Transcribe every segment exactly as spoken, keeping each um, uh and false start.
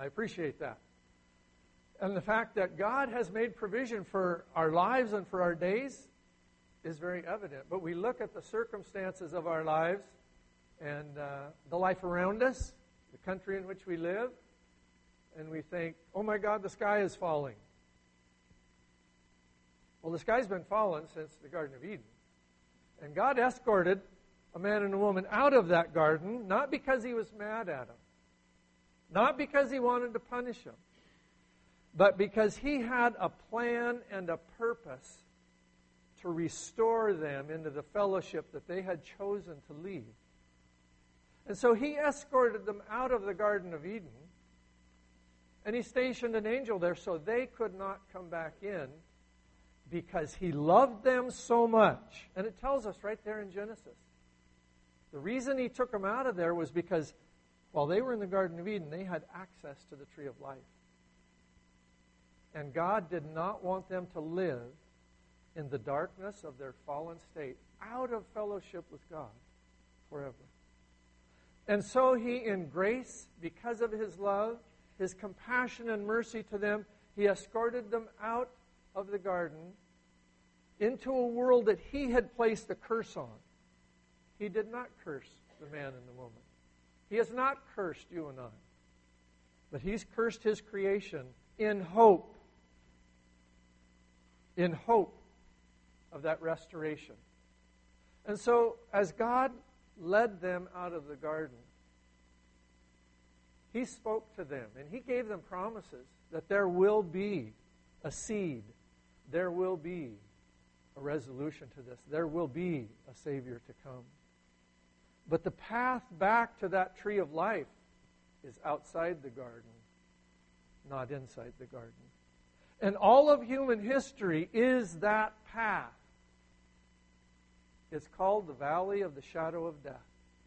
I appreciate that. And the fact that God has made provision for our lives and for our days is very evident. But we look at the circumstances of our lives and uh, the life around us, the country in which we live, and we think, oh my God, the sky is falling. Well, the sky's been falling since the Garden of Eden. And God escorted a man and a woman out of that garden, not because He was mad at them, not because He wanted to punish them, but because He had a plan and a purpose to restore them into the fellowship that they had chosen to leave. And so He escorted them out of the Garden of Eden, and He stationed an angel there so they could not come back in, because He loved them so much. And it tells us right there in Genesis. The reason He took them out of there was because while they were in the Garden of Eden, they had access to the tree of life. And God did not want them to live in the darkness of their fallen state, out of fellowship with God forever. And so He, in grace, because of His love, His compassion and mercy to them, He escorted them out of the garden into a world that He had placed a curse on. He did not curse the man and the woman. He has not cursed you and I. But He's cursed His creation in hope. In hope of that restoration. And so, as God led them out of the garden, He spoke to them and He gave them promises that there will be a seed. There will be a resolution to this. There will be a Savior to come. But the path back to that tree of life is outside the garden, not inside the garden. And all of human history is that path. It's called the valley of the shadow of death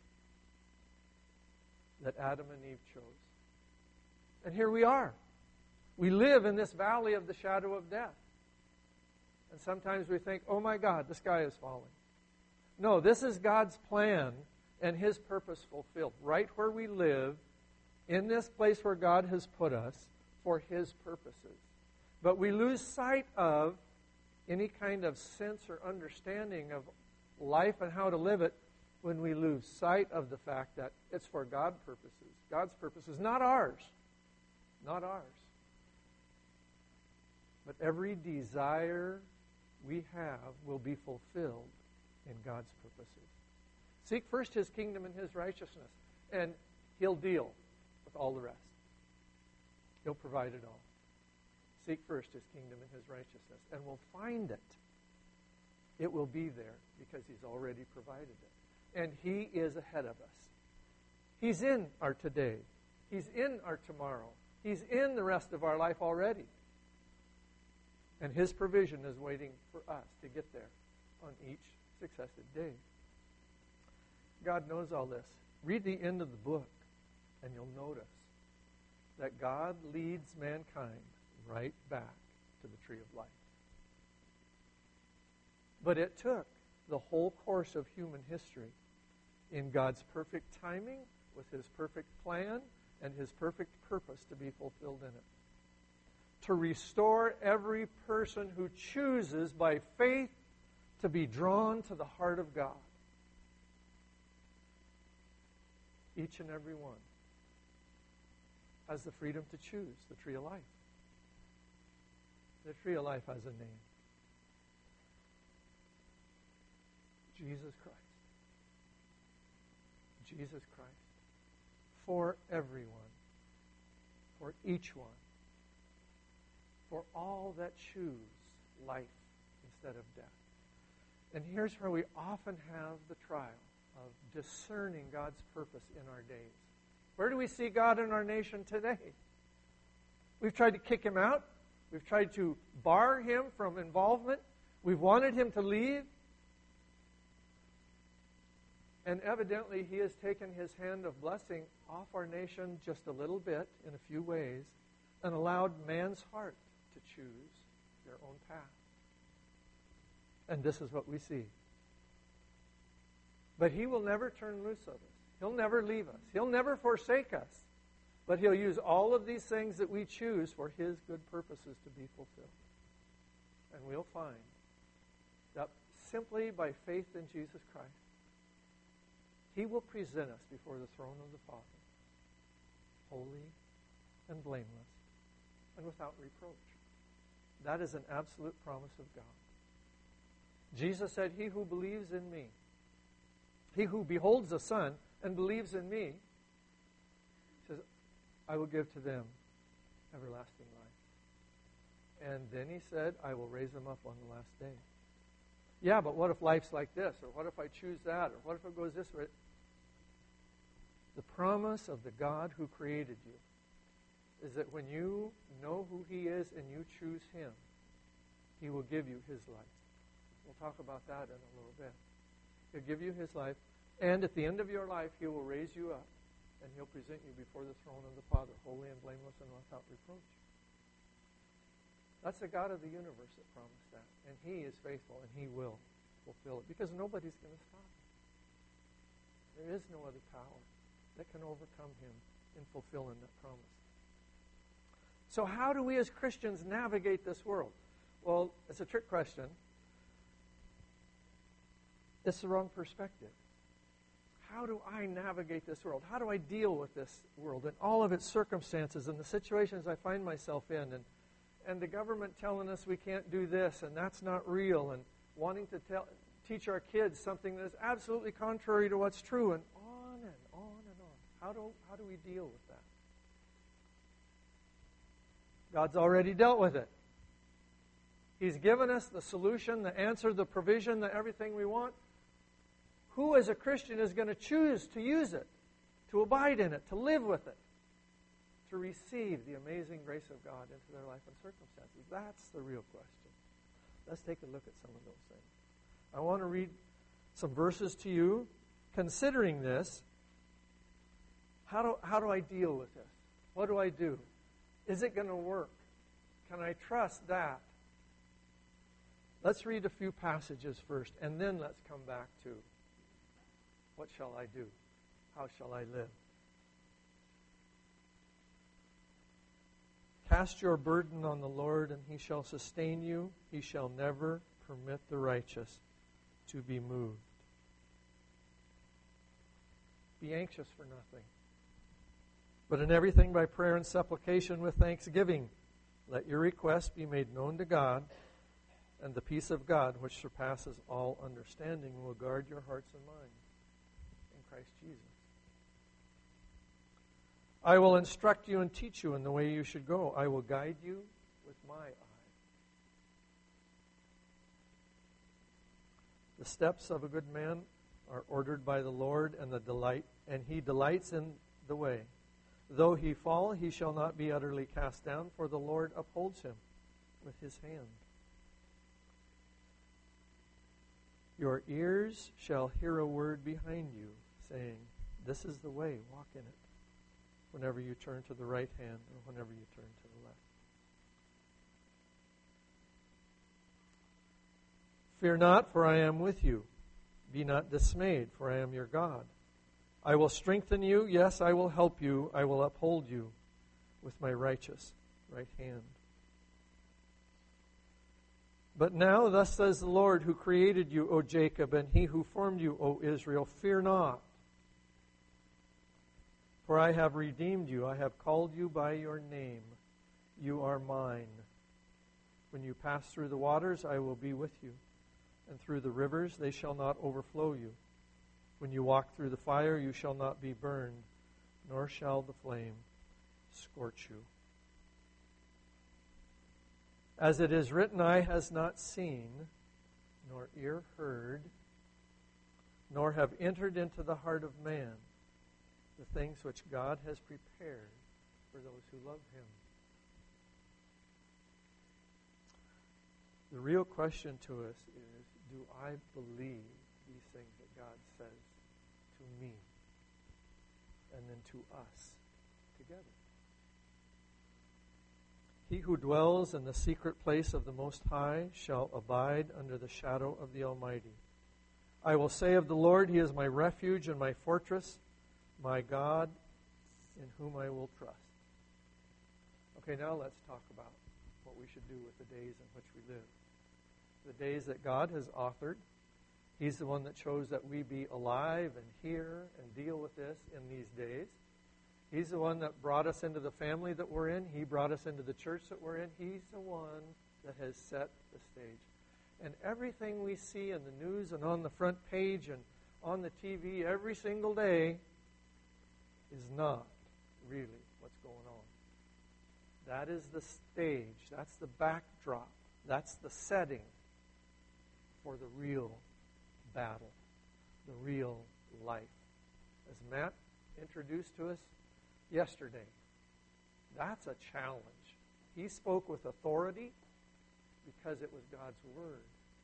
that Adam and Eve chose. And here we are. We live in this valley of the shadow of death. And sometimes we think, oh my God, the sky is falling. No, this is God's plan and His purpose fulfilled. Right where we live, in this place where God has put us for His purposes. But we lose sight of any kind of sense or understanding of life and how to live it when we lose sight of the fact that it's for God's purposes. God's purposes, not ours. Not ours. But every desire we have will be fulfilled in God's purposes. Seek first His kingdom and His righteousness, and He'll deal with all the rest. He'll provide it all. Seek first His kingdom and His righteousness, and we'll find it. It will be there because He's already provided it. And He is ahead of us. He's in our today. He's in our tomorrow. He's in the rest of our life already. And His provision is waiting for us to get there on each successive day. God knows all this. Read the end of the book, and you'll notice that God leads mankind right back to the tree of life. But it took the whole course of human history in God's perfect timing, with His perfect plan, and His perfect purpose to be fulfilled in it. To restore every person who chooses by faith to be drawn to the heart of God. Each and every one has the freedom to choose the tree of life. The tree of life has a name. Jesus Christ. Jesus Christ. For everyone. For each one. For all that choose life instead of death. And here's where we often have the trial of discerning God's purpose in our days. Where do we see God in our nation today? We've tried to kick Him out. We've tried to bar Him from involvement. We've wanted Him to leave. And evidently He has taken His hand of blessing off our nation just a little bit in a few ways and allowed man's heart to choose their own path. And this is what we see. But He will never turn loose of us. He'll never leave us. He'll never forsake us. But He'll use all of these things that we choose for His good purposes to be fulfilled. And we'll find that simply by faith in Jesus Christ, He will present us before the throne of the Father, holy and blameless and without reproach. That is an absolute promise of God. Jesus said, "He who believes in me, he who beholds the Son and believes in me," says, "I will give to them everlasting life." And then He said, "I will raise them up on the last day." Yeah, but what if life's like this? Or what if I choose that? Or what if it goes this way? The promise of the God who created you is that when you know who He is and you choose Him, He will give you His life. We'll talk about that in a little bit. He'll give you His life, and at the end of your life, He will raise you up, and He'll present you before the throne of the Father, holy and blameless and without reproach. That's the God of the universe that promised that, and He is faithful, and He will fulfill it, because nobody's going to stop Him. There is no other power that can overcome Him in fulfilling that promise. So how do we as Christians navigate this world? Well, it's a trick question. It's the wrong perspective. How do I navigate this world? How do I deal with this world and all of its circumstances and the situations I find myself in, and, and the government telling us we can't do this and that's not real, and wanting to tell, teach our kids something that is absolutely contrary to what's true, and on and on and on. How do, how do we deal with that? God's already dealt with it. He's given us the solution, the answer, the provision, the everything we want. Who as a Christian is going to choose to use it, to abide in it, to live with it, to receive the amazing grace of God into their life and circumstances? That's the real question. Let's take a look at some of those things. I want to read some verses to you. Considering this, how do, how do I deal with this? What do I do? Is it going to work? Can I trust that? Let's read a few passages first, and then let's come back to what shall I do? How shall I live? Cast your burden on the Lord, and He shall sustain you. He shall never permit the righteous to be moved. Be anxious for nothing, but in everything by prayer and supplication with thanksgiving, let your requests be made known to God, and the peace of God, which surpasses all understanding, will guard your hearts and minds in Christ Jesus. I will instruct you and teach you in the way you should go. I will guide you with my eye. The steps of a good man are ordered by the Lord, and the delight, and He delights in the way. Though he fall, he shall not be utterly cast down, for the Lord upholds him with His hand. Your ears shall hear a word behind you, saying, "This is the way, walk in it," whenever you turn to the right hand or whenever you turn to the left. Fear not, for I am with you. Be not dismayed, for I am your God. I will strengthen you, yes, I will help you, I will uphold you with my righteous right hand. But now, thus says the Lord, who created you, O Jacob, and He who formed you, O Israel, fear not. For I have redeemed you, I have called you by your name. You are mine. When you pass through the waters, I will be with you, and through the rivers, they shall not overflow you. When you walk through the fire, you shall not be burned, nor shall the flame scorch you. As it is written, eye has not seen, nor ear heard, nor have entered into the heart of man the things which God has prepared for those who love Him. The real question to us is, do I believe these things that God says to me and then to us together? He who dwells in the secret place of the Most High shall abide under the shadow of the Almighty. I will say of the Lord, He is my refuge and my fortress, my God, in whom I will trust. Okay, now let's talk about what we should do with the days in which we live. The days that God has authored. He's the one that chose that we be alive and hear and deal with this in these days. He's the one that brought us into the family that we're in. He brought us into the church that we're in. He's the one that has set the stage. And everything we see in the news and on the front page and on the T V every single day is not really what's going on. That is the stage. That's the backdrop. That's the setting for the real battle, the real life. As Matt introduced to us yesterday, that's a challenge. He spoke with authority because it was God's Word.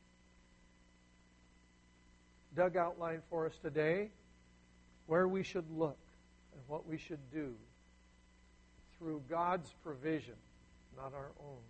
Doug outlined for us today where we should look and what we should do through God's provision, not our own.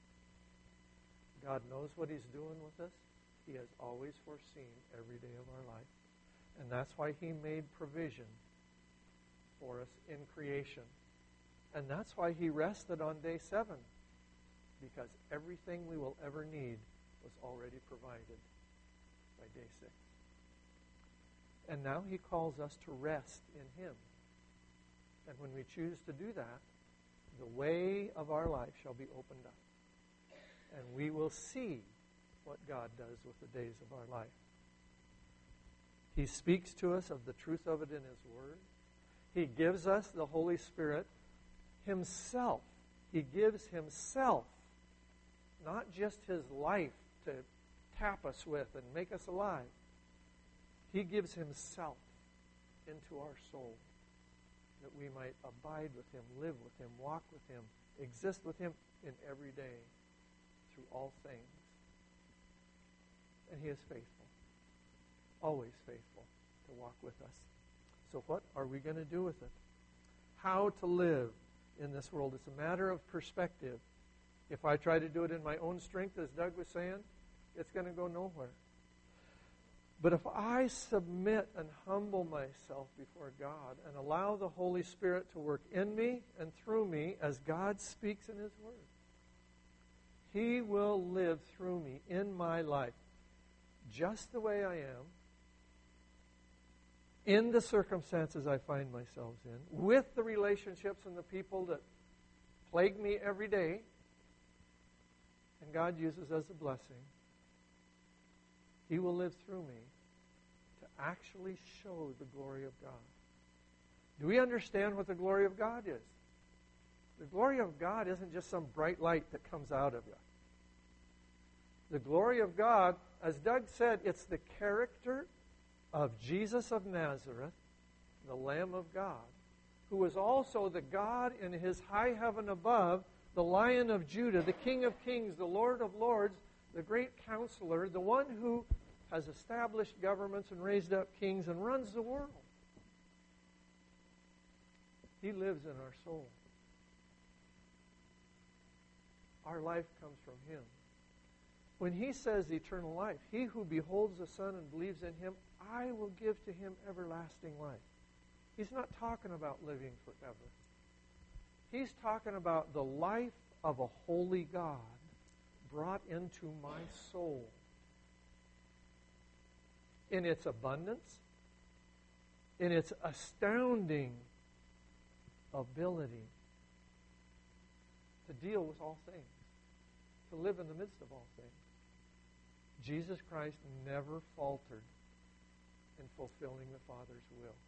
God knows what He's doing with us. He has always foreseen every day of our life. And that's why He made provision for us in creation. And that's why He rested on day seven. Because everything we will ever need was already provided by day six. And now He calls us to rest in Him. And when we choose to do that, the way of our life shall be opened up. And we will see what God does with the days of our life. He speaks to us of the truth of it in His Word. He gives us the Holy Spirit Himself. He gives Himself, not just His life to tap us with and make us alive. He gives Himself into our soul that we might abide with Him, live with Him, walk with Him, exist with Him in every day through all things. And He is faithful, always faithful to walk with us. So what are we going to do with it? How to live in this world? It's a matter of perspective. If I try to do it in my own strength, as Doug was saying, it's going to go nowhere. But if I submit and humble myself before God and allow the Holy Spirit to work in me and through me as God speaks in His Word, He will live through me in my life just the way I am, in the circumstances I find myself in, with the relationships and the people that plague me every day, and God uses as a blessing. He will live through me to actually show the glory of God. Do we understand what the glory of God is? The glory of God isn't just some bright light that comes out of you. The glory of God, as Doug said, it's the character of Jesus of Nazareth, the Lamb of God, who was also the God in His high heaven above, the Lion of Judah, the King of kings, the Lord of lords, the great counselor, the one who has established governments and raised up kings and runs the world. He lives in our soul. Our life comes from Him. When He says eternal life, he who beholds the Son and believes in Him, I will give to him everlasting life. He's not talking about living forever. He's talking about the life of a holy God brought into my soul in its abundance, in its astounding ability to deal with all things, to live in the midst of all things. Jesus Christ never faltered in fulfilling the Father's will.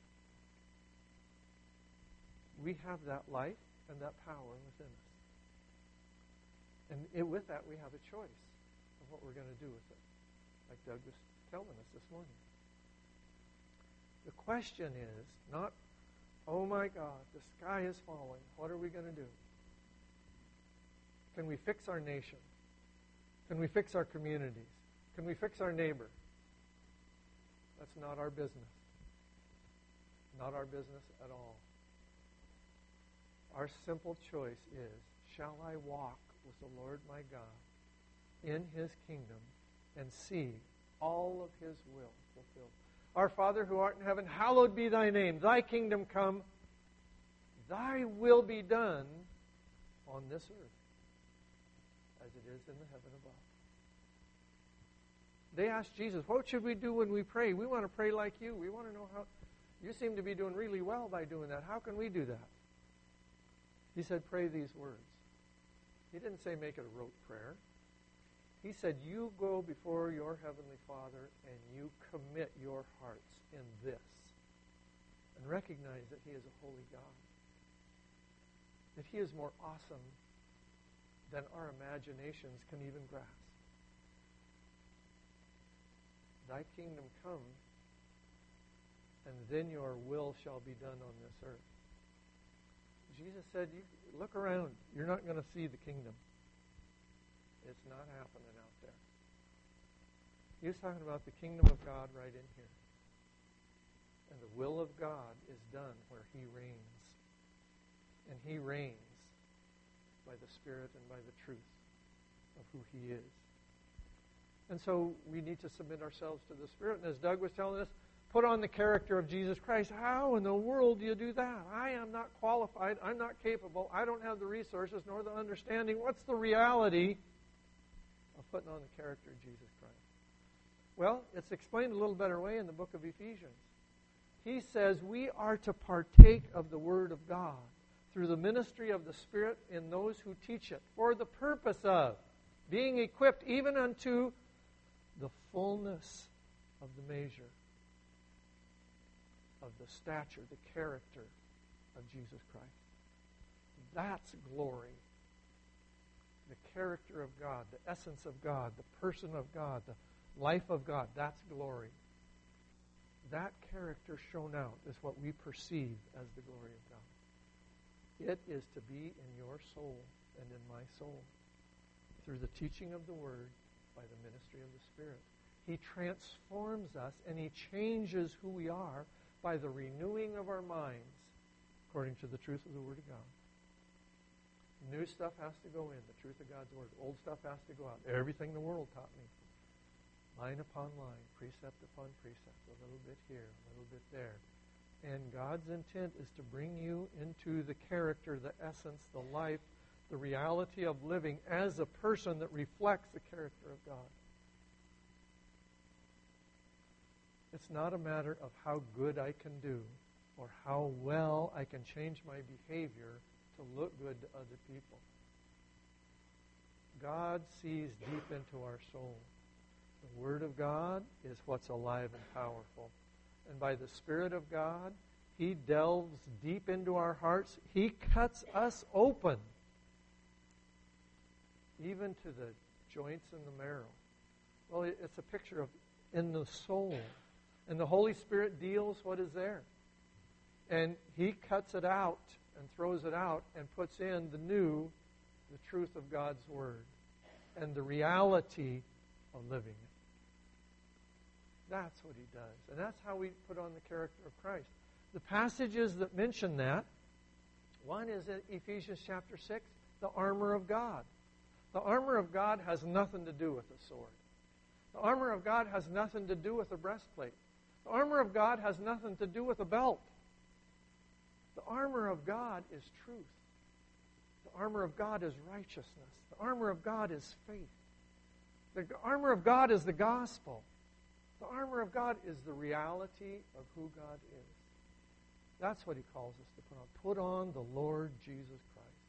We have that life and that power within us. And it, with that, we have a choice of what we're going to do with it, like Doug was telling us this morning. The question is not, oh my God, the sky is falling. What are we going to do? Can we fix our nation? Can we fix our communities? Can we fix our neighbor? That's not our business. Not our business at all. Our simple choice is, shall I walk with the Lord my God in His kingdom and see all of His will fulfilled? Our Father who art in heaven, hallowed be Thy name. Thy kingdom come, Thy will be done on this earth as it is in the heaven above. They asked Jesus, what should we do when we pray? We want to pray like you. We want to know how... You seem to be doing really well by doing that. How can we do that? He said, pray these words. He didn't say make it a rote prayer. He said, you go before your heavenly Father and you commit your hearts in this. And recognize that He is a holy God. That He is more awesome than our imaginations can even grasp. Thy kingdom come, and then your will shall be done on this earth. Jesus said, you look around. You're not going to see the kingdom. It's not happening out there. He was talking about the kingdom of God right in here. And the will of God is done where He reigns. And He reigns by the Spirit and by the truth of who He is. And so we need to submit ourselves to the Spirit. And as Doug was telling us, put on the character of Jesus Christ. How in the world do you do that? I am not qualified. I'm not capable. I don't have the resources nor the understanding. What's the reality of putting on the character of Jesus Christ? Well, it's explained a little better way in the book of Ephesians. He says we are to partake of the Word of God through the ministry of the Spirit in those who teach it, for the purpose of being equipped even unto the fullness of the measure of the stature, the character of Jesus Christ. That's glory. The character of God, the essence of God, the person of God, the life of God, that's glory. That character shown out is what we perceive as the glory of God. It is to be in your soul and in my soul through the teaching of the Word by the ministry of the Spirit. He transforms us and He changes who we are by the renewing of our minds according to the truth of the Word of God. New stuff has to go in, the truth of God's Word. Old stuff has to go out. Everything the world taught me. Line upon line, precept upon precept, a little bit here, a little bit there. And God's intent is to bring you into the character, the essence, the life, the reality of living as a person that reflects the character of God. It's not a matter of how good I can do or how well I can change my behavior to look good to other people. God sees deep into our soul. The Word of God is what's alive and powerful. And by the Spirit of God, He delves deep into our hearts. He cuts us open, even to the joints and the marrow. Well, it's a picture of in the soul. And the Holy Spirit deals what is there. And He cuts it out and throws it out and puts in the new, the truth of God's Word and the reality of living it. That's what He does. And that's how we put on the character of Christ. The passages that mention that, one is in Ephesians chapter six, the armor of God. The armor of God has nothing to do with a sword. The armor of God has nothing to do with a breastplate. The armor of God has nothing to do with a belt. The armor of God is truth. The armor of God is righteousness. The armor of God is faith. The armor of God is the gospel. The armor of God is the reality of who God is. That's what He calls us to put on. Put on the Lord Jesus Christ.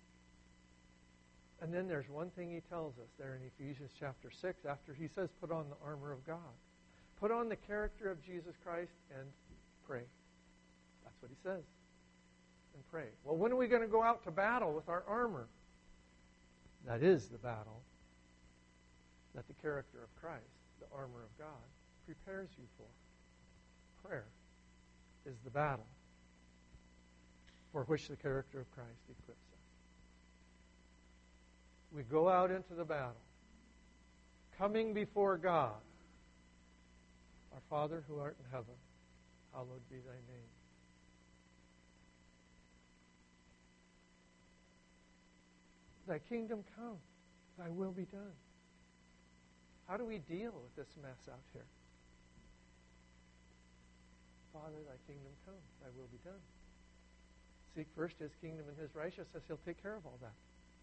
And then there's one thing He tells us there in Ephesians chapter six after He says put on the armor of God. Put on the character of Jesus Christ and pray. That's what He says. And pray. Well, when are we going to go out to battle with our armor? That is the battle that the character of Christ, the armor of God, prepares you for. Prayer is the battle for which the character of Christ equips us. We go out into the battle, coming before God. Our Father who art in heaven, hallowed be Thy name. Thy kingdom come, Thy will be done. How do we deal with this mess out here? Father, Thy kingdom come, Thy will be done. Seek first His kingdom and His righteousness. He'll take care of all that.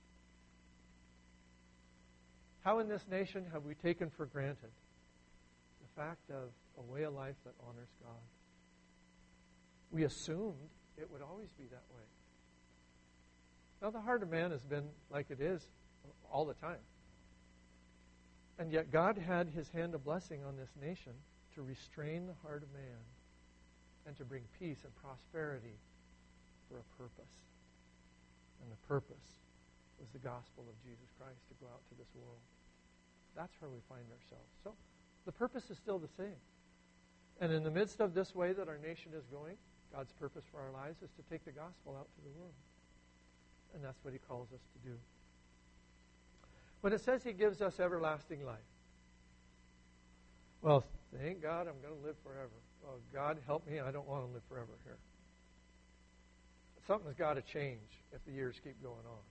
How in this nation have we taken for granted the fact of a way of life that honors God? We assumed it would always be that way. Now, the heart of man has been like it is all the time. And yet God had His hand of blessing on this nation to restrain the heart of man and to bring peace and prosperity for a purpose. And the purpose was the gospel of Jesus Christ to go out to this world. That's where we find ourselves. So the purpose is still the same. And in the midst of this way that our nation is going, God's purpose for our lives is to take the gospel out to the world. And that's what He calls us to do. When it says He gives us everlasting life, well, thank God I'm going to live forever. Well, God help me, I don't want to live forever here. Something's got to change if the years keep going on.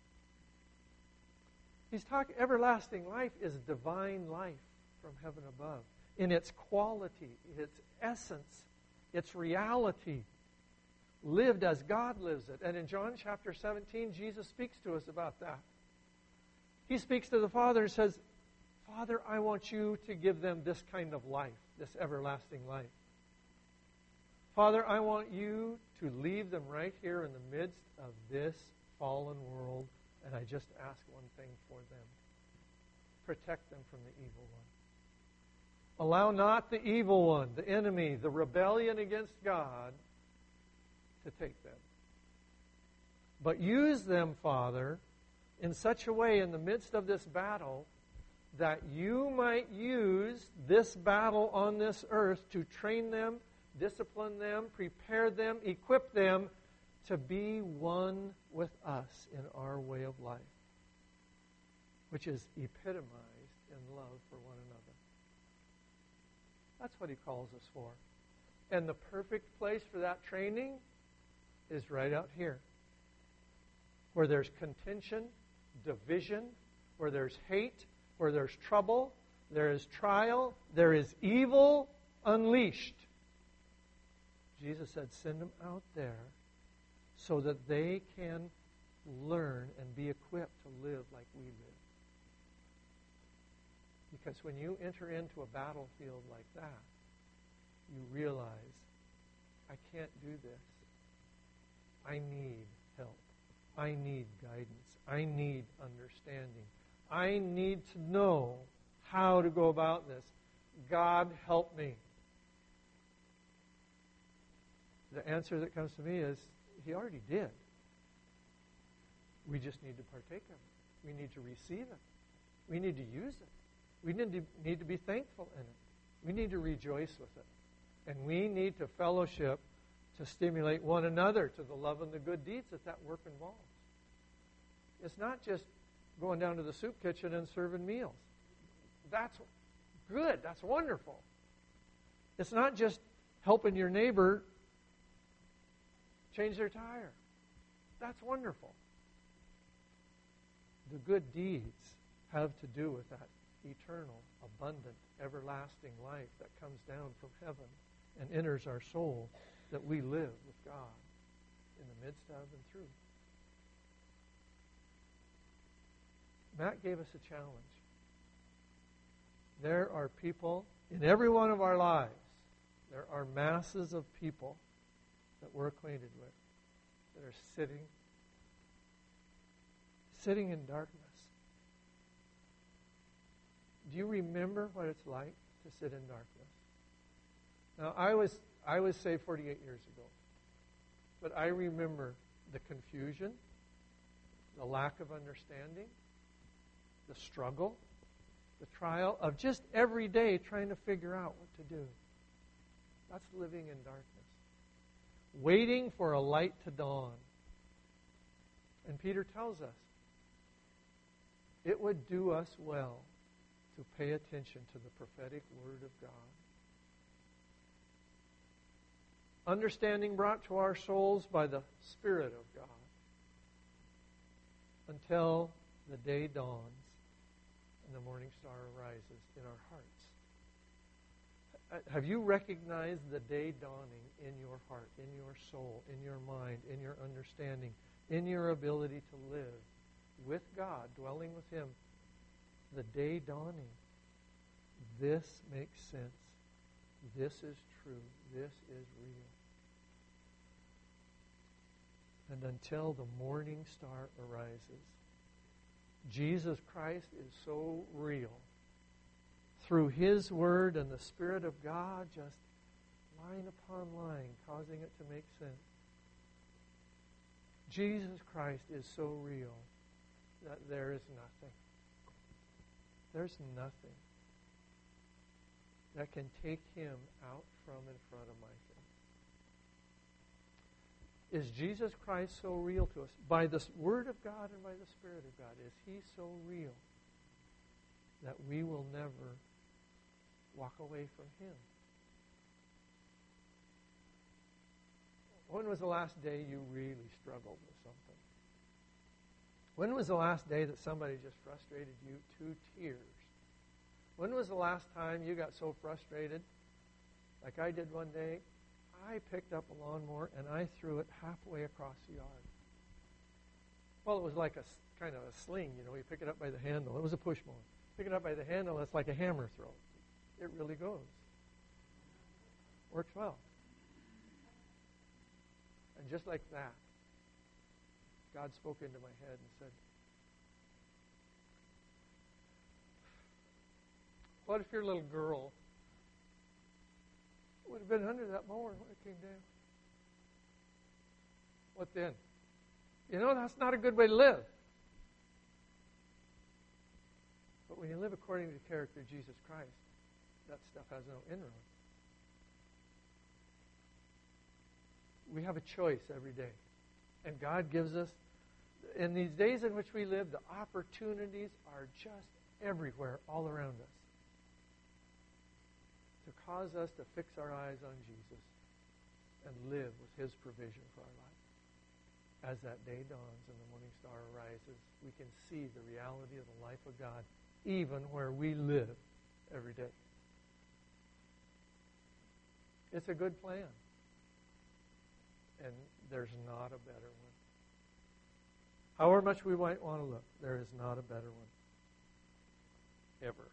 He's talking, everlasting life is divine life from heaven above. In its quality, its essence, its reality, lived as God lives it. And in John chapter seventeen, Jesus speaks to us about that. He speaks to the Father and says, Father, I want you to give them this kind of life, this everlasting life. Father, I want you to leave them right here in the midst of this fallen world, and I just ask one thing for them. Protect them from the evil one. Allow not the evil one, the enemy, the rebellion against God, to take them. But use them, Father, in such a way in the midst of this battle that you might use this battle on this earth to train them, discipline them, prepare them, equip them to be one with us in our way of life, which is epitomized in love for one another. That's what He calls us for. And the perfect place for that training is right out here, where there's contention, division, where there's hate, where there's trouble, there is trial, there is evil unleashed. Jesus said, send them out there so that they can learn and be equipped to live like we live. Because when you enter into a battlefield like that, you realize, I can't do this. I need help. I need guidance. I need understanding. I need to know how to go about this. God, help me. The answer that comes to me is, He already did. We just need to partake of it. We need to receive it. We need to use it. We need to, need to be thankful in it. We need to rejoice with it. And we need to fellowship to stimulate one another to the love and the good deeds that that work involves. It's not just going down to the soup kitchen and serving meals. That's good. That's wonderful. It's not just helping your neighbor change their tire. That's wonderful. The good deeds have to do with that eternal, abundant, everlasting life that comes down from heaven and enters our soul, that we live with God in the midst of and through. Matt gave us a challenge. There are people in every one of our lives, there are masses of people that we're acquainted with that are sitting, sitting in darkness. Do you remember what it's like to sit in darkness? Now, I was I was saved forty-eight years ago, but I remember the confusion, the lack of understanding, the struggle, the trial of just every day trying to figure out what to do. That's living in darkness. Waiting for a light to dawn. And Peter tells us, it would do us well to pay attention to the prophetic word of God. Understanding brought to our souls by the Spirit of God until the day dawns and the morning star arises in our hearts. Have you recognized the day dawning in your heart, in your soul, in your mind, in your understanding, in your ability to live with God, dwelling with Him? The day dawning. This makes sense. This is true. This is real. And until the morning star arises, Jesus Christ is so real. Through His Word and the Spirit of God, just line upon line, causing it to make sense. Jesus Christ is so real that there is nothing. There's nothing that can take Him out from in front of my face. Is Jesus Christ so real to us? By the Word of God and by the Spirit of God, is He so real that we will never walk away from Him? When was the last day you really struggled with something? When was the last day that somebody just frustrated you to tears? When was the last time you got so frustrated, like I did one day, I picked up a lawnmower and I threw it halfway across the yard? Well, it was like a kind of a sling, you know. You pick it up by the handle. It was a push mower. Pick it up by the handle, it's like a hammer throw. It really goes. Works well. And just like that, God spoke into my head and said, what if your little girl would have been under that mower when it came down? What then? You know, that's not a good way to live. But when you live according to the character of Jesus Christ, that stuff has no inroad. We have a choice every day. And God gives us, in these days in which we live, the opportunities are just everywhere, all around us, to cause us to fix our eyes on Jesus and live with His provision for our life. As that day dawns and the morning star arises, we can see the reality of the life of God even where we live every day. It's a good plan. And there's not a better one. However much we might want to look, there is not a better one. Ever.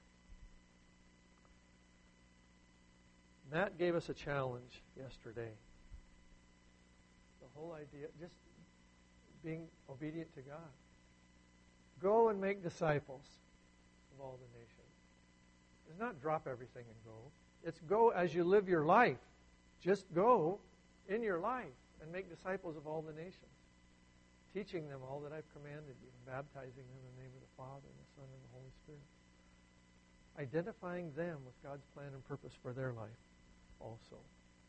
Matt gave us a challenge yesterday. The whole idea, just being obedient to God. Go and make disciples of all the nations. It's not drop everything and go. It's go as you live your life. Just go in your life and make disciples of all the nations, teaching them all that I've commanded you, and baptizing them in the name of the Father, and the Son, and the Holy Spirit. Identifying them with God's plan and purpose for their life also.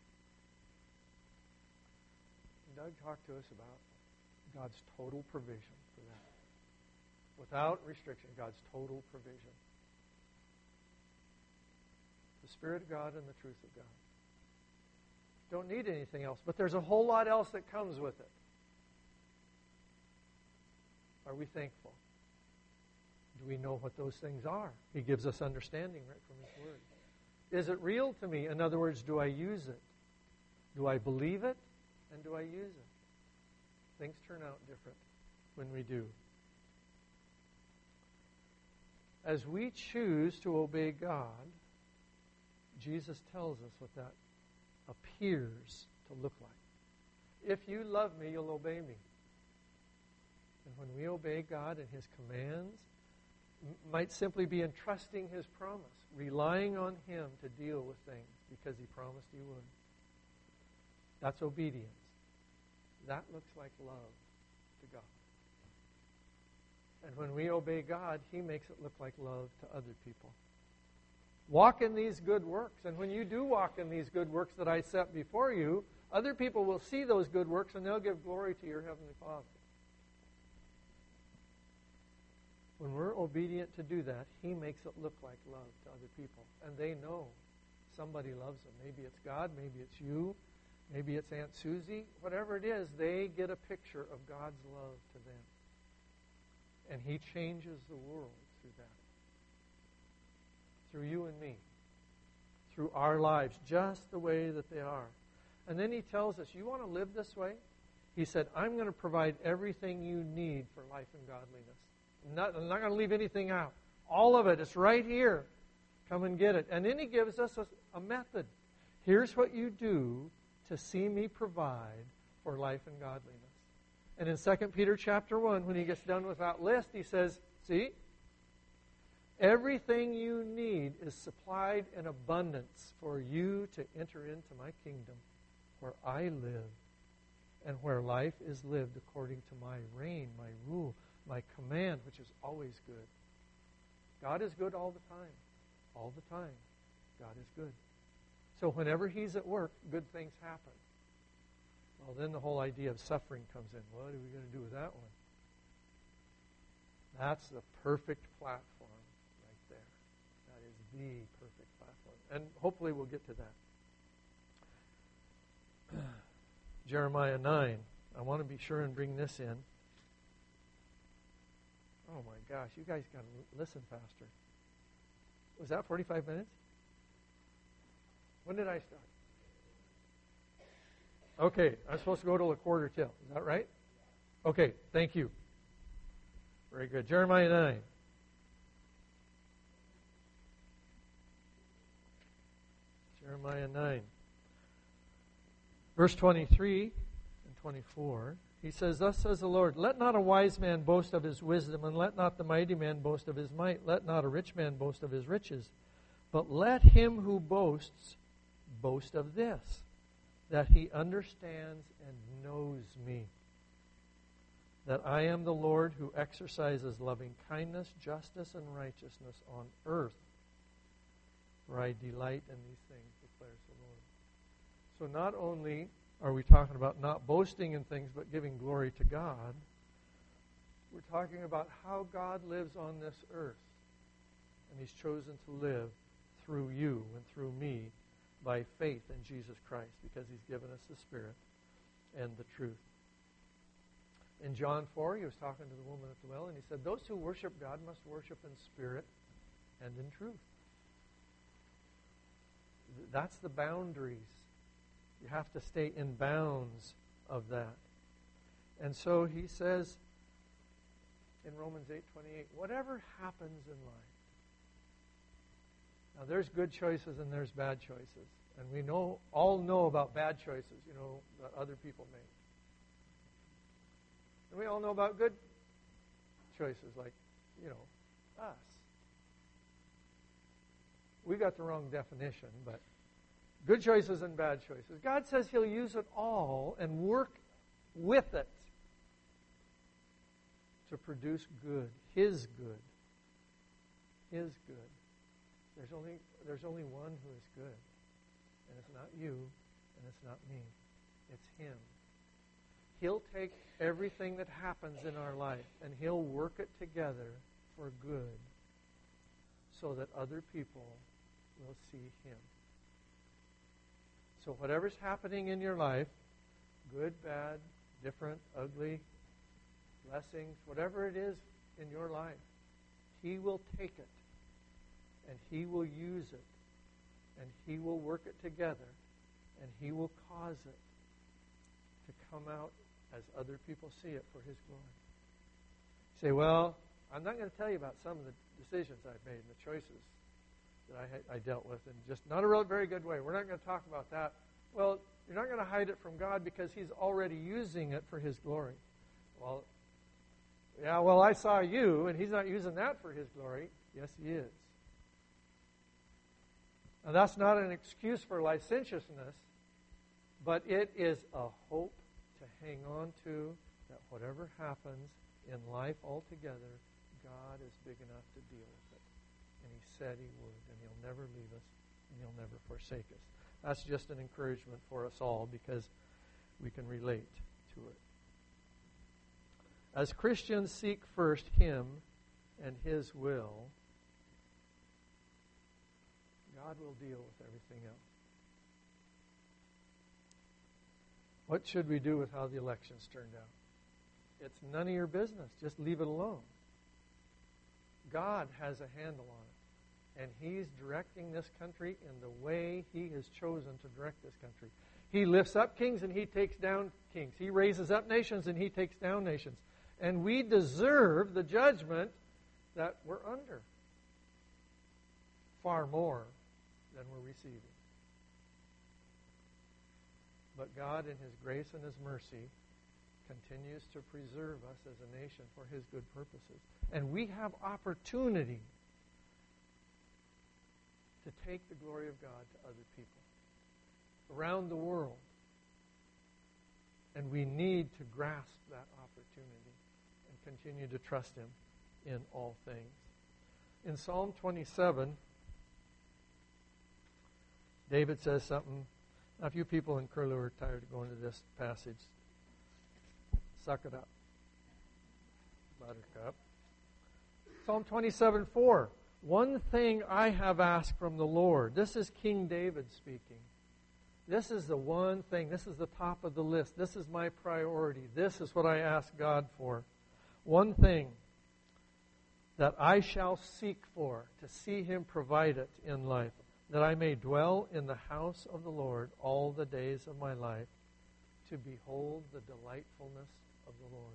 Doug talked to us about God's total provision for that. Without restriction, God's total provision. The Spirit of God and the truth of God. Don't need anything else, but there's a whole lot else that comes with it. Are we thankful? Do we know what those things are? He gives us understanding right from His Word. Is it real to me? In other words, do I use it? Do I believe it? And do I use it? Things turn out different when we do. As we choose to obey God, Jesus tells us what that appears to look like. If you love me, you'll obey me. And when we obey God and His commands, m- might simply be entrusting His promise, relying on Him to deal with things because He promised He would. That's obedience. That looks like love to God. And when we obey God, He makes it look like love to other people. Walk in these good works. And when you do walk in these good works that I set before you, other people will see those good works and they'll give glory to your Heavenly Father. When we're obedient to do that, He makes it look like love to other people. And they know somebody loves them. Maybe it's God, maybe it's you, maybe it's Aunt Susie. Whatever it is, they get a picture of God's love to them. And He changes the world through that. Through you and me. through our lives just the way that they are. And then he tells us, you want to live this way? He said, I'm going to provide everything you need for life and godliness. I'm not, I'm not going to leave anything out. All of it is right here. Come and get it. And then he gives us a, a method. Here's what you do to see me provide for life and godliness. And in Second Peter chapter one, when he gets done with that list, he says, see, everything you need is supplied in abundance for you to enter into my kingdom where I live and where life is lived according to my reign, my rule, my command, which is always good. God is good all the time. All the time, God is good. So whenever he's at work, good things happen. Well, then the whole idea of suffering comes in. What are we going to do with that one? That's the perfect platform right there. That is the perfect platform. And hopefully we'll get to that. Jeremiah nine. I want to be sure and bring this in. Oh my gosh, you guys got to listen faster. Was that forty-five minutes? When did I start? Okay, I'm supposed to go till a quarter till. Is that right? Okay, thank you. Very good. Jeremiah nine. Jeremiah nine. Verse twenty-three and twenty-four. He says, thus says the Lord, let not a wise man boast of his wisdom, and let not the mighty man boast of his might. Let not a rich man boast of his riches. But let him who boasts boast of this, that he understands and knows me, that I am the Lord who exercises loving kindness, justice, and righteousness on earth. For I delight in these things, declares the Lord. So not only are we talking about not boasting in things, but giving glory to God, we're talking about how God lives on this earth. And he's chosen to live through you and through me by faith in Jesus Christ, because he's given us the Spirit and the truth. In John four, he was talking to the woman at the well, and he said, those who worship God must worship in spirit and in truth. That's the boundaries. You have to stay in bounds of that. And so he says in Romans eight twenty-eight, whatever happens in life. Now there's good choices and there's bad choices. And we know all know about bad choices, you know, that other people make. And we all know about good choices, like, you know, us. We got the wrong definition, but good choices and bad choices. God says he'll use it all and work with it to produce good, his good. His good. There's only, there's only one who is good. And it's not you, and it's not me. It's him. He'll take everything that happens in our life, and he'll work it together for good so that other people will see him. So whatever's happening in your life, good, bad, different, ugly, blessings, whatever it is in your life, he will take it, and he will use it, and he will work it together, and he will cause it to come out as other people see it for his glory. You say, well, I'm not going to tell you about some of the decisions I've made and the choices that I, I dealt with in just not a real, very good way. We're not going to talk about that. Well, you're not going to hide it from God because he's already using it for his glory. Well, yeah, well, I saw you, and he's not using that for his glory. Yes, he is. Now, that's not an excuse for licentiousness, but it is a hope to hang on to, that whatever happens in life altogether, God is big enough to deal with it. And he said he would, and he'll never leave us, and he'll never forsake us. That's just an encouragement for us all because we can relate to it. As Christians seek first him and his will, God will deal with everything else. What should we do with how the elections turned out? It's none of your business. Just leave it alone. God has a handle on it. And He's directing this country in the way He has chosen to direct this country. He lifts up kings and He takes down kings. He raises up nations and He takes down nations. And we deserve the judgment that we're under. Far more than we're receiving. But God, in His grace and His mercy, continues to preserve us as a nation for His good purposes. And we have opportunity to take the glory of God to other people around the world. And we need to grasp that opportunity and continue to trust Him in all things. In Psalm twenty-seven, David says something. Now, if you people in Curlew are tired of going to this passage, suck it up, Buttercup. Psalm twenty-seven four. One thing I have asked from the Lord. This is King David speaking. This is the one thing. This is the top of the list. This is my priority. This is what I ask God for. One thing that I shall seek for, to see Him provide it in life, that I may dwell in the house of the Lord all the days of my life, to behold the delightfulness of the Lord.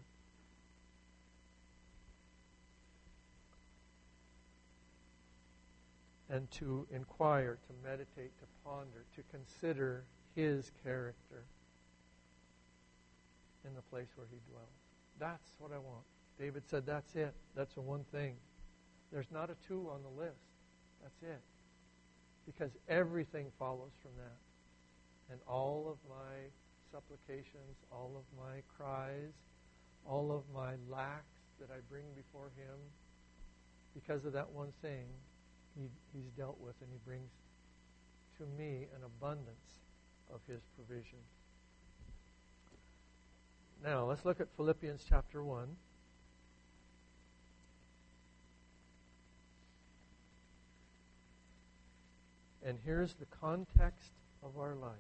And to inquire, to meditate, to ponder, to consider His character in the place where He dwells. That's what I want. David said, that's it. That's the one thing. There's not a two on the list. That's it. Because everything follows from that. And all of my supplications, all of my cries, all of my lacks that I bring before Him, because of that one thing, he, He's dealt with, and He brings to me an abundance of His provision. Now, let's look at Philippians chapter one. And here's the context of our life.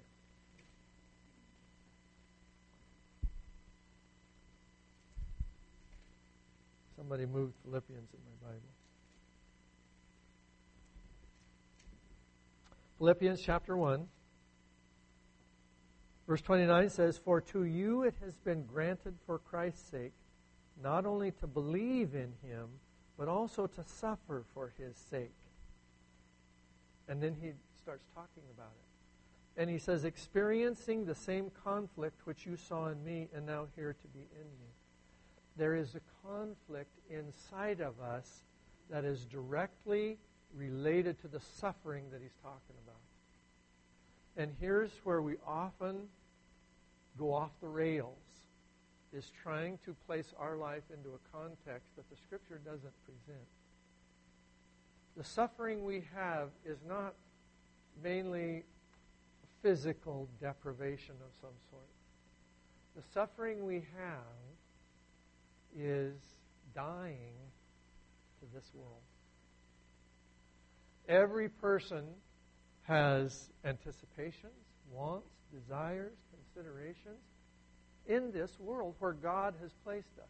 Somebody moved Philippians in my Bible. Philippians chapter one, verse twenty-nine says, For to you it has been granted for Christ's sake, not only to believe in Him, but also to suffer for His sake. And then he starts talking about it. And he says, experiencing the same conflict which you saw in me and now here to be in me. There is a conflict inside of us that is directly related to the suffering that he's talking about. And here's where we often go off the rails, is trying to place our life into a context that the Scripture doesn't present. The suffering we have is not mainly physical deprivation of some sort. The suffering we have is dying to this world. Every person has anticipations, wants, desires, considerations in this world where God has placed us.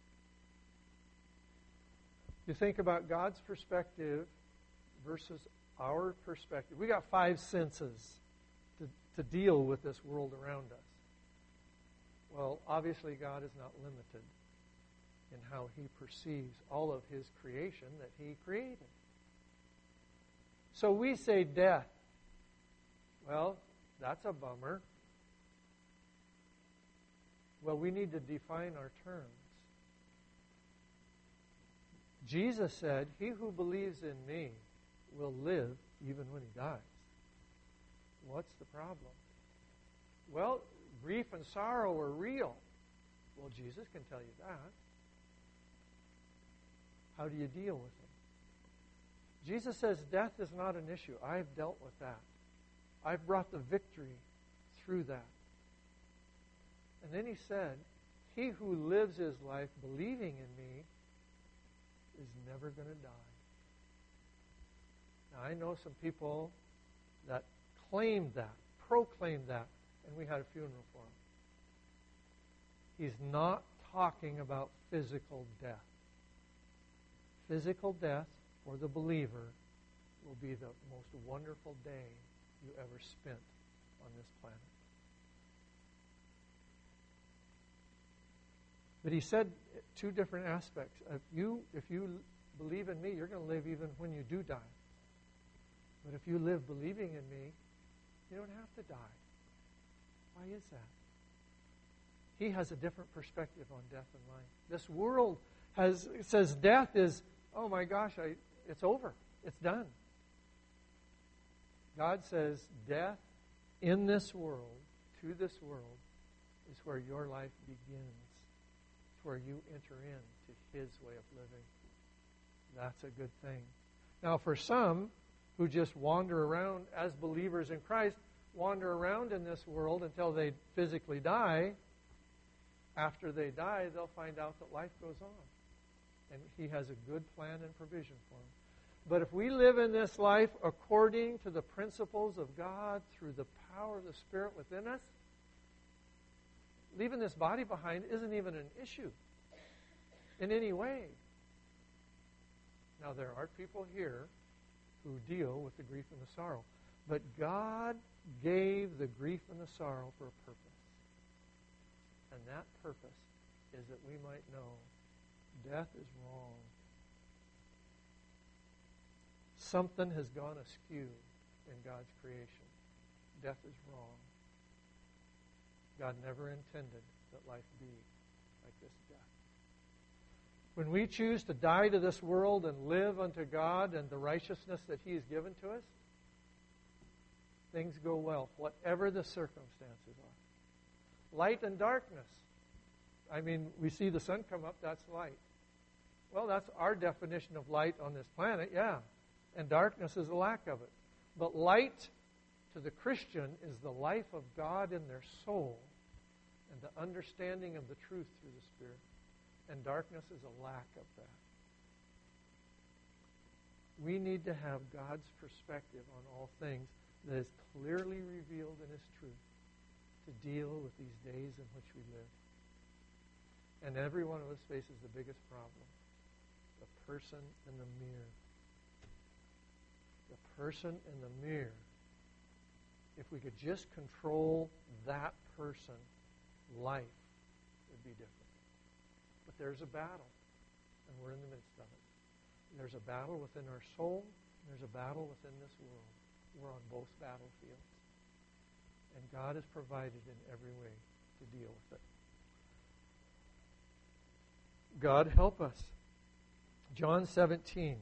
You think about God's perspective versus our perspective. We got five senses to, to deal with this world around us. Well, obviously God is not limited in how He perceives all of His creation that He created. So we say death. Well, that's a bummer. Well, we need to define our terms. Jesus said, he who believes in me will live even when he dies. What's the problem? Well, grief and sorrow are real. Well, Jesus can tell you that. How do you deal with them? Jesus says death is not an issue. I've dealt with that. I've brought the victory through that. And then he said, he who lives his life believing in me is never going to die. Now, I know some people that claim that, proclaim that, and we had a funeral for him. He's not talking about physical death. Physical death for the believer will be the most wonderful day you ever spent on this planet. But he said two different aspects. If you, if you believe in me, you're going to live even when you do die. But if you live believing in me, you don't have to die. Why is that? He has a different perspective on death and life. This world has says death is, oh my gosh, I, it's over. It's done. God says death in this world, to this world, is where your life begins. It's where you enter into His way of living. That's a good thing. Now, for some who just wander around as believers in Christ, wander around in this world until they physically die, after they die, they'll find out that life goes on. And He has a good plan and provision for them. But if we live in this life according to the principles of God through the power of the Spirit within us, leaving this body behind isn't even an issue in any way. Now, there are people here who deal with the grief and the sorrow. But God gave the grief and the sorrow for a purpose. And that purpose is that we might know death is wrong. Something has gone askew in God's creation. Death is wrong. God never intended that life be like this death. When we choose to die to this world and live unto God and the righteousness that He has given to us, things go well, whatever the circumstances are. Light and darkness. I mean, we see the sun come up, that's light. Well, that's our definition of light on this planet, yeah. And darkness is a lack of it. But light to the Christian is the life of God in their soul and the understanding of the truth through the Spirit. And darkness is a lack of that. We need to have God's perspective on all things that is clearly revealed in His truth to deal with these days in which we live. And every one of us faces the biggest problem, the person in the mirror. The person in the mirror. If we could just control that person, life would be different. But there's a battle, and we're in the midst of it. There's a battle within our soul, and there's a battle within this world. We're on both battlefields. And God has provided in every way to deal with it. God help us. John seventeen.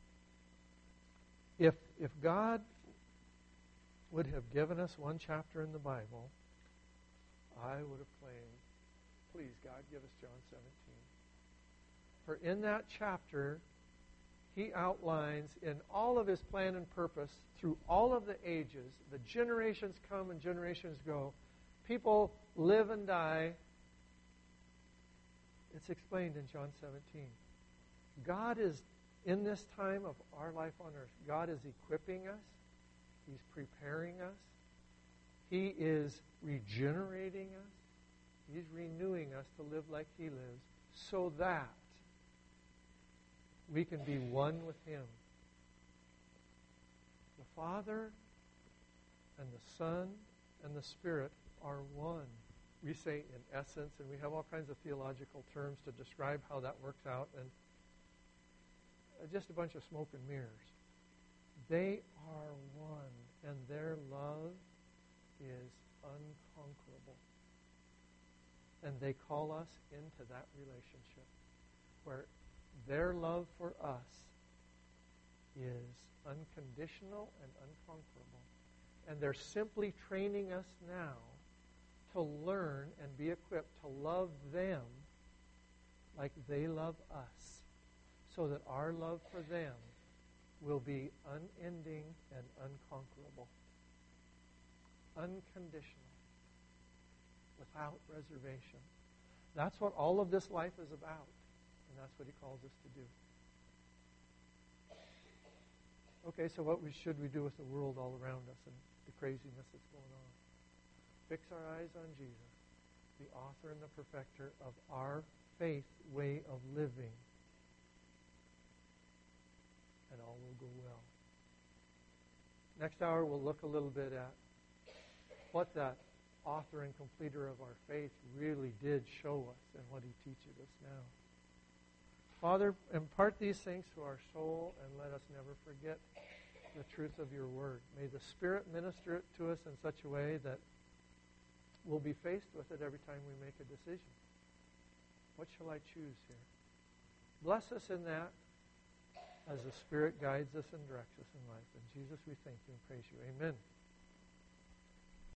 If, if God would have given us one chapter in the Bible, I would have claimed, please, God, give us John seventeen. For in that chapter, He outlines in all of His plan and purpose through all of the ages, the generations come and generations go, people live and die. It's explained in John seventeen. God is, in this time of our life on earth, God is equipping us. He's preparing us. He is regenerating us. He's renewing us to live like He lives so that we can be one with Him. The Father and the Son and the Spirit are one. We say in essence, and we have all kinds of theological terms to describe how that works out, and just a bunch of smoke and mirrors. They are one, and their love is unconquerable. And they call us into that relationship where their love for us is unconditional and unconquerable. And they're simply training us now to learn and be equipped to love them like they love us, so that our love for them will be unending and unconquerable, unconditional, without reservation. That's what all of this life is about, and that's what He calls us to do. Okay, so what we, should we do with the world all around us and the craziness that's going on? Fix our eyes on Jesus, the author and the perfecter of our faith way of living, and all will go well. Next hour, we'll look a little bit at what that author and completer of our faith really did show us and what he teaches us now. Father, impart these things to our soul and let us never forget the truth of your word. May the Spirit minister it to us in such a way that we'll be faced with it every time we make a decision. What shall I choose here? Bless us in that as the Spirit guides us and directs us in life. In Jesus we thank you and praise you. Amen.